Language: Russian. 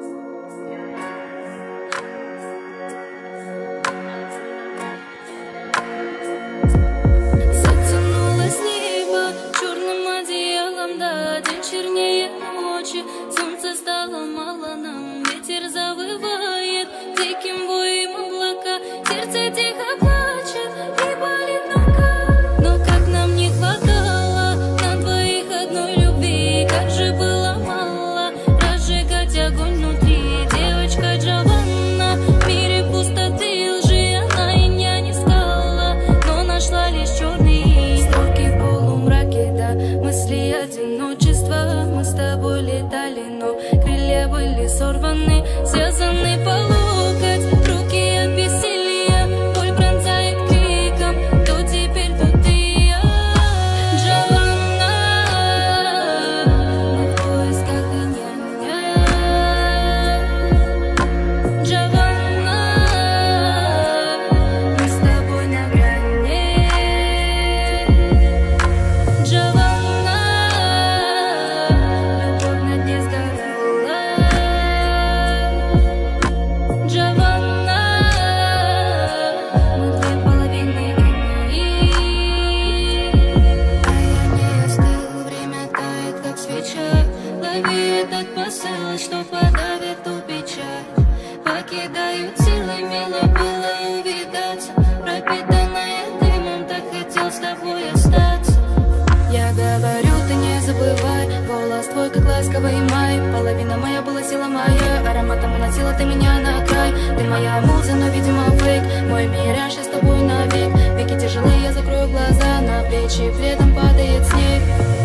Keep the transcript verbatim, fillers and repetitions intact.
Затянулось небо черным одеялом, да день чернее ночи. Солнце стало мало нам, ветер завывает диким воем облака. Сердце тихо плачет и болит нога. Но как нам не хватало на двоих одной любви, как же было мало разжигать огонь внутри. Девочка Джованна, в мире пустоты и лжи она и не искала, но нашла лишь черные строки в полумраке, да мысли одиночества. Мы с тобой летали, но крылья были сорваны, связаны по локоть, руки от бессилия, боль пронзает криком. То теперь, то ты и я, Джованна, мы в поисках инь-янь. Джованна, мы с тобой на грани. Джованна, любовь на дне сгорала. Джованна, мы две половины инь. А я не остыл, время тает, как свеча. Лови этот посыл, что подавит ту печаль. Покидают силы, мило было увидаться. Пропитанная дымом, так хотел с тобой остаться. Я говорю, ты не забывай, голос твой, как ласковый май. Половина моя была сила моя, ароматом уносила ты меня на край. Ты моя муза, но, видимо, фейк. Мой мираж, я с тобой навек. Веки тяжелые, я закрою глаза, на плечи пледом падает снег.